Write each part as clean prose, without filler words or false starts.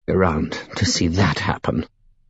around to see that happen.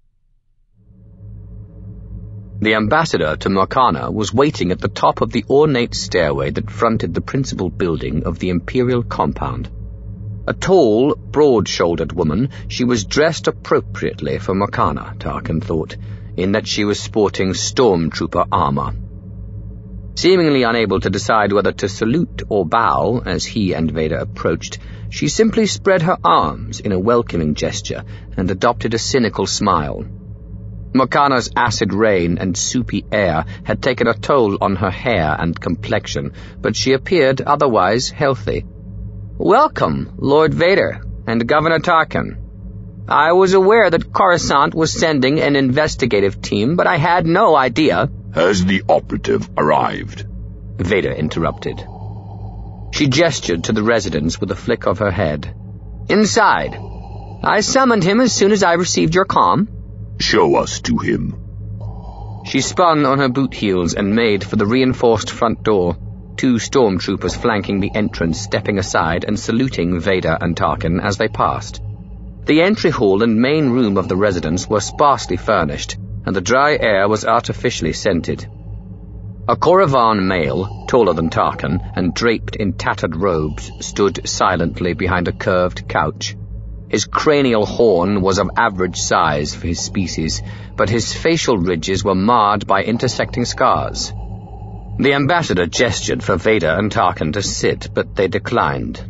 The ambassador to Morkana was waiting at the top of the ornate stairway that fronted the principal building of the Imperial compound. A tall, broad-shouldered woman, she was dressed appropriately for Morkana, Tarkin thought, in that she was sporting stormtrooper armor. Seemingly unable to decide whether to salute or bow as he and Vader approached, she simply spread her arms in a welcoming gesture and adopted a cynical smile. Morkana's acid rain and soupy air had taken a toll on her hair and complexion, but she appeared otherwise healthy. "Welcome, Lord Vader and Governor Tarkin. I was aware that Coruscant was sending an investigative team, but I had no idea—" "Has the operative arrived?" Vader interrupted. She gestured to the residence with a flick of her head. "Inside. I summoned him as soon as I received your comm." "Show us to him." She spun on her boot heels and made for the reinforced front door, two stormtroopers flanking the entrance, stepping aside and saluting Vader and Tarkin as they passed. The entry hall and main room of the residence were sparsely furnished, and the dry air was artificially scented. A Korrivan male, taller than Tarkin and draped in tattered robes, stood silently behind a curved couch. His cranial horn was of average size for his species, but his facial ridges were marred by intersecting scars. The ambassador gestured for Vader and Tarkin to sit, but they declined.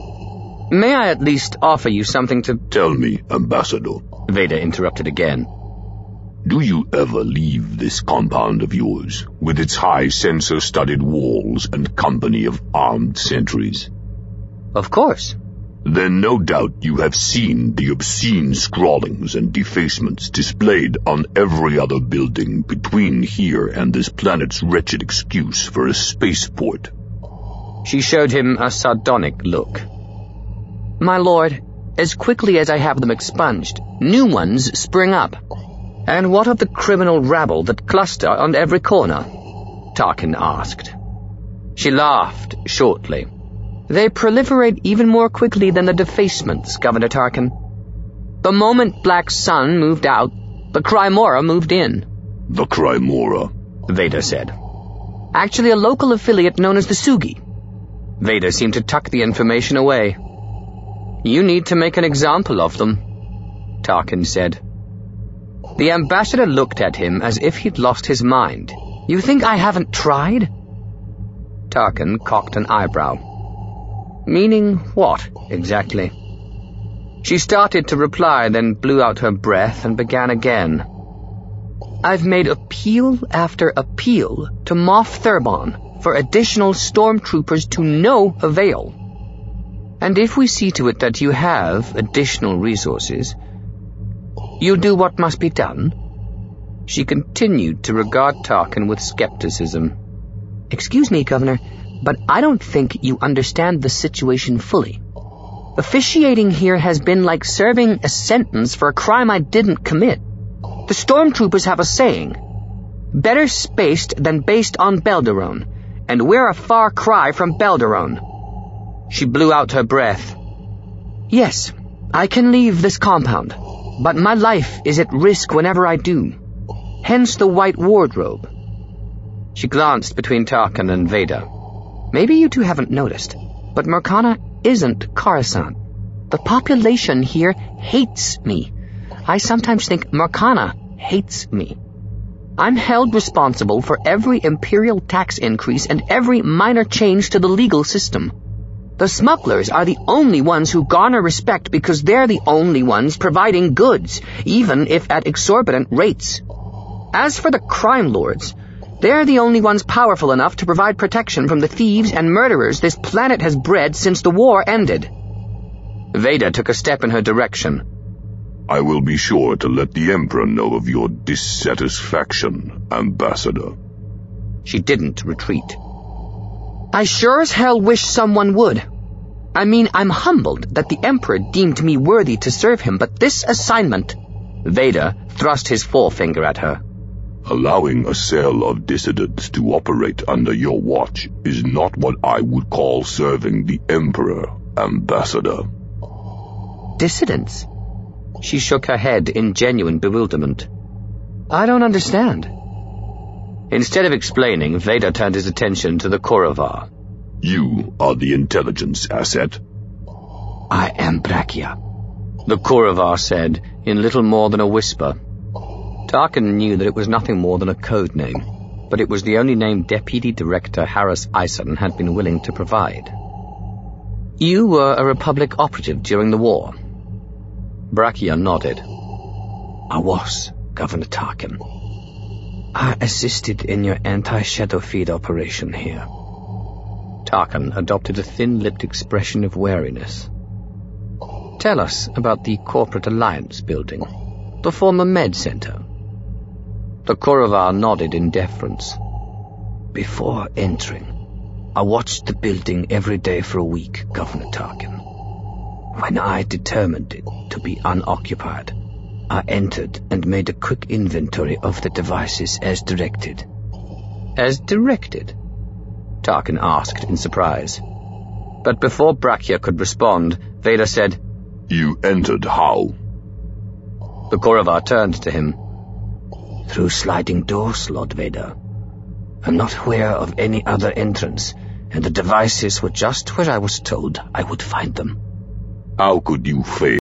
"May I at least offer you something to—" "Tell me, Ambassador," Vader interrupted again. "Do you ever leave this compound of yours, with its high sensor-studded walls and company of armed sentries?" "Of course." "Then no doubt you have seen the obscene scrawlings and defacements displayed on every other building between here and this planet's wretched excuse for a spaceport." She showed him a sardonic look. "My lord, as quickly as I have them expunged, new ones spring up." "And what of the criminal rabble that cluster on every corner?" Tarkin asked. She laughed shortly. "They proliferate even more quickly than the defacements, Governor Tarkin. The moment Black Sun moved out, the Crymora moved in." "The Crymora," Vader said. "Actually a local affiliate known as the Sugi." Vader seemed to tuck the information away. "You need to make an example of them," Tarkin said. The ambassador looked at him as if he'd lost his mind. "You think I haven't tried?" Tarkin cocked an eyebrow. "Meaning what, exactly?" She started to reply, then blew out her breath and began again. "I've made appeal after appeal to Moff Thurbon for additional stormtroopers to no avail. And if we see to it that you have additional resources, you do what must be done." She continued to regard Tarkin with skepticism. "Excuse me, Governor, but I don't think you understand the situation fully. Officiating here has been like serving a sentence for a crime I didn't commit. The stormtroopers have a saying, 'Better spaced than based on Belderone,' and we're a far cry from Belderone." She blew out her breath. "Yes, I can leave this compound, but my life is at risk whenever I do. Hence the white wardrobe." She glanced between Tarkin and Vader. "Maybe you two haven't noticed, but Morkana isn't Coruscant. The population here hates me. I sometimes think Morkana hates me. I'm held responsible for every Imperial tax increase and every minor change to the legal system. The smugglers are the only ones who garner respect because they're the only ones providing goods, even if at exorbitant rates. As for the crime lords, they're the only ones powerful enough to provide protection from the thieves and murderers this planet has bred since the war ended." Vader took a step in her direction. "I will be sure to let the Emperor know of your dissatisfaction, Ambassador." She didn't retreat. "I sure as hell wish someone would. I mean, I'm humbled that the Emperor deemed me worthy to serve him, but this assignment—" Vader thrust his forefinger at her. "Allowing a cell of dissidents to operate under your watch is not what I would call serving the Emperor, Ambassador." "Dissidents? She shook her head in genuine bewilderment. I don't understand. Instead of explaining, Vader turned his attention to the Korovar. You are the intelligence asset. I am Brachia, the Korovar said, in little more than a whisper. Tarkin knew that it was nothing more than a code name, but it was the only name Deputy Director Harris Ison had been willing to provide. You were a Republic operative during the war. Brachia nodded. I was, Governor Tarkin. I assisted in your anti-shadow feed operation here. Tarkin adopted a thin-lipped expression of wariness. Tell us about the Corporate Alliance building, the former Med Center. The Korovar nodded in deference. Before entering, I watched the building every day for a week, Governor Tarkin. When I determined it to be unoccupied, I entered and made a quick inventory of the devices as directed. As directed? Tarkin asked in surprise. But before Brachia could respond, Vader said, You entered how? The Korovar turned to him. Through sliding doors, Lord Vader. I'm not aware of any other entrance, and the devices were just where I was told I would find them. How could you fail?